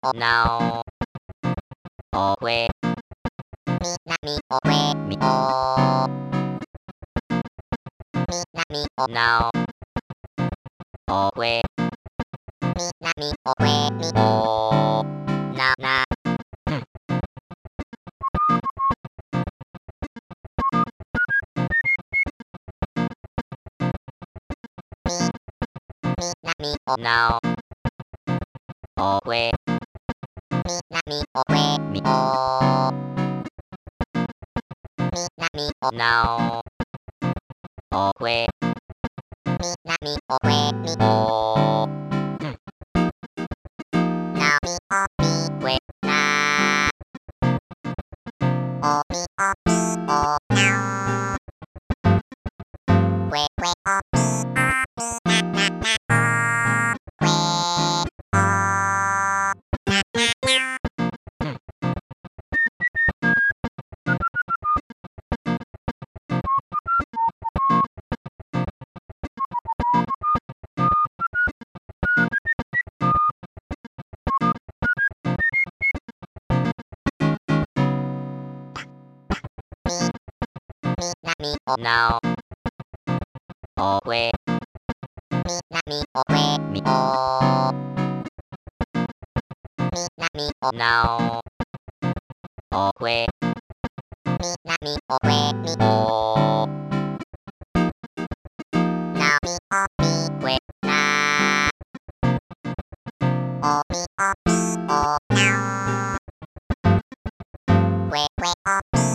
おなおおえみなみおえみおみなみおなおおえみなみおえみおななみみなみおなおおえみなみおえみおみなみおなおおえみなみおえみおなみおみえなおみおみおなおえおおみおみなななおえおなななみなみおなおおえみなみおえみおみなみおなおおえみなみおえみおなみおみえなおみおみおなおえおみ